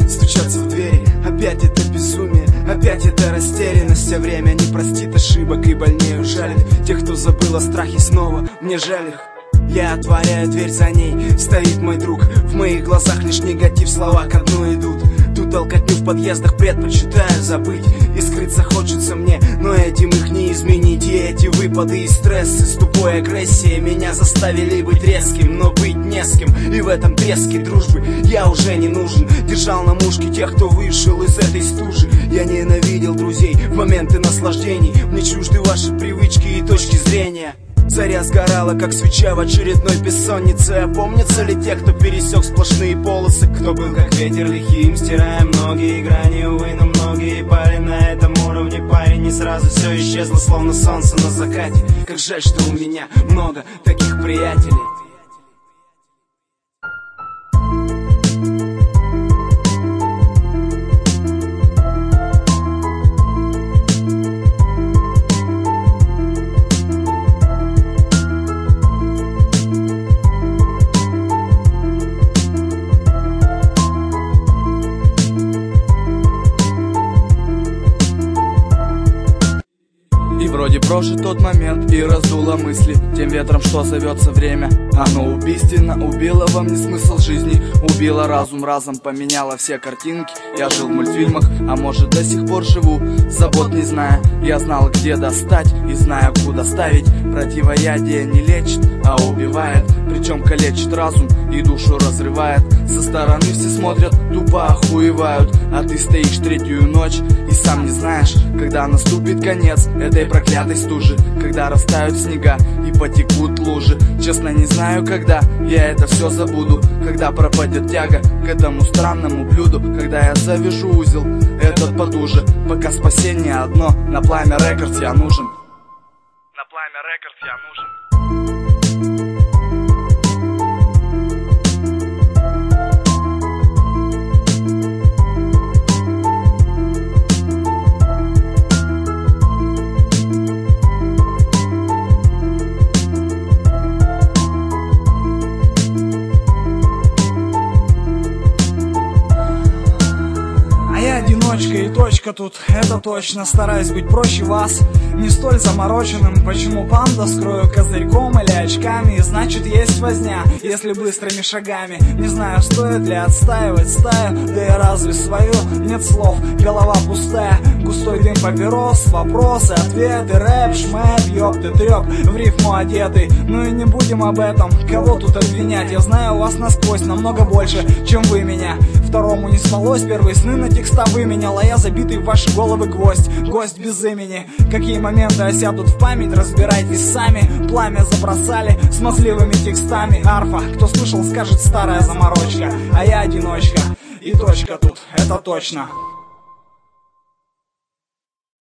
стучатся в двери. Опять это безумие, опять это растерянность. А время не простит ошибок и больнее ужалит тех, кто забыл о страхе, снова мне жаль их. Я отворяю дверь, за ней стоит мой друг. В моих глазах лишь негатив, слова ко дну идут. Ту толкотню в подъездах предпочитаю забыть. И скрыться хочется мне, но этим их не изменить. И эти выпады и стрессы с тупой агрессией меня заставили быть резким, но быть не с кем. И в этом треске дружбы я уже не нужен. Держал на мушке тех, кто вышел из этой стужи. Я ненавидел друзей в моменты наслаждений. Мне чужды ваши привычки и точки зрения. Заря сгорала, как свеча в очередной бессоннице. А помнятся ли те, кто пересек сплошные полосы? Кто был как ветер лихим, стирая многие грани. Увы, но многие пали на этом уровне. Парень, не сразу все исчезло, словно солнце на закате. Как жаль, что у меня много таких приятелей. Вроде прожит тот момент и раздуло мысли тем ветром, что зовется время. Оно убийственно убило во мне смысл жизни, убило разум, разом поменяло все картинки. Я жил в мультфильмах, а может до сих пор живу, забот не зная. Я знал, где достать и знаю, куда ставить. Противоядие не лечит, а убивает, причем калечит разум и душу разрывает. Со стороны все смотрят, тупо охуевают, а ты стоишь третью ночь и сам не знаешь, когда наступит конец этой проклятой стужи, когда растают снега и потекут лужи. Честно, не знаю, когда я это все забуду, когда пропадет тяга к этому странному блюду, когда я завяжу узел этот потуже. Пока спасение одно, на Пламя Рекордс я нужен. На Пламя Рекордс я нужен. И точка тут, это точно. Стараюсь быть проще вас, не столь замороченным. Почему панда скрою козырьком или очками? И значит есть возня, если быстрыми шагами. Не знаю, стоит ли отстаивать стаю, да и разве свою? Нет слов, голова пустая, густой дым папирос. Вопросы, ответы, рэп, шмэп, ёпты, трёп, в рифму одетый. Ну и не будем об этом, кого тут обвинять? Я знаю вас насквозь, намного больше, чем вы меня. Второму не спалось, первые сны на текста выменял, а я забитый в ваши головы гвоздь, гость без имени. Какие моменты осядут в память, разбирайтесь сами. Пламя забросали смазливыми текстами. Арфа, кто слышал, скажет старая заморочка, а я одиночка. И точка тут, это точно.